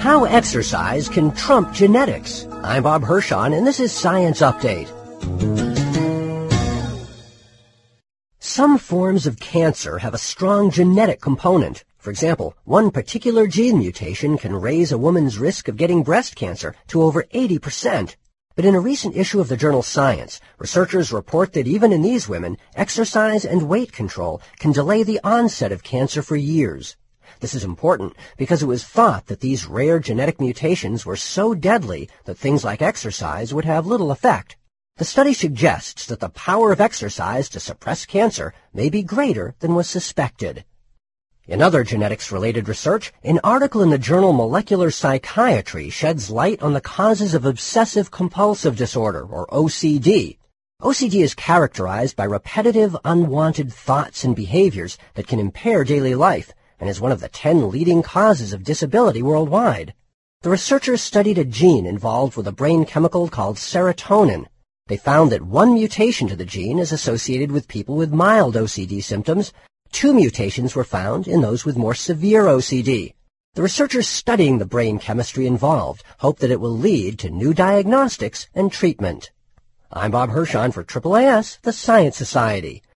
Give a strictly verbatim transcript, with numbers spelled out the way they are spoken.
How exercise can trump genetics. I'm Bob Hirschon, and this is Science Update. Some forms of cancer have a strong genetic component. For example, one particular gene mutation can raise a woman's risk of getting breast cancer to over eighty percent. But in a recent issue of the journal Science, researchers report that even in these women, exercise and weight control can delay the onset of cancer for years. This is important because it was thought that these rare genetic mutations were so deadly that things like exercise would have little effect. The study suggests that the power of exercise to suppress cancer may be greater than was suspected. In other genetics-related research, an article in the journal Molecular Psychiatry sheds light on the causes of obsessive-compulsive disorder, or O C D. O C D is characterized by repetitive, unwanted thoughts and behaviors that can impair daily life, and is one of the ten leading causes of disability worldwide. The researchers studied a gene involved with a brain chemical called serotonin. They found that one mutation to the gene is associated with people with mild O C D symptoms. Two mutations were found in those with more severe O C D. The researchers studying the brain chemistry involved hope that it will lead to new diagnostics and treatment. I'm Bob Hirschon for A A A S, the Science Society.